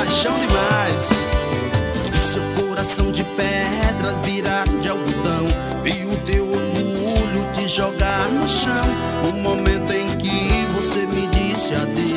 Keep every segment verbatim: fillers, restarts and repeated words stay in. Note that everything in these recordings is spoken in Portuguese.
paixão demais. E seu coração de pedras virar de algodão, e o teu orgulho te jogar no chão, no momento em que você me disse adeus.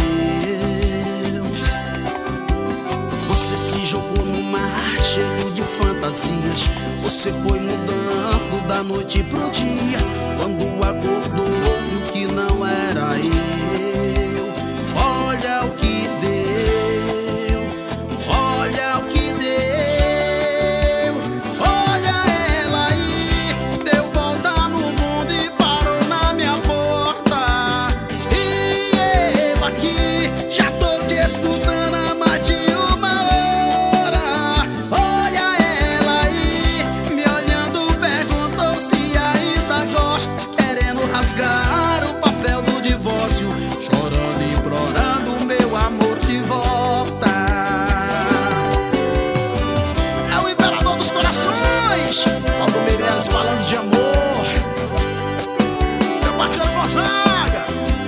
Você se jogou no mar cheio de fantasias, você foi mudando da noite pro dia. Quando acordou viu que não era eu. Olha o que deu, olha o que deu. Olha ela aí, deu volta no mundo e parou na minha porta. E eu aqui já tô te escutando há mais de uma hora. Olha ela aí, me olhando, perguntou se ainda gosto, querendo rasgar o papel do divórcio, chorando e implorando meu amor de volta. É o imperador dos corações, Aldo Meirelles falando de amor, meu parceiro Gonzaga.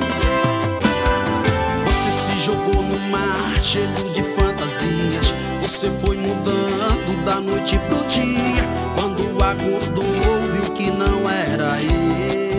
Você se jogou no mar cheio de fantasias, você foi mudando da noite pro dia. Quando acordou viu que não era eu.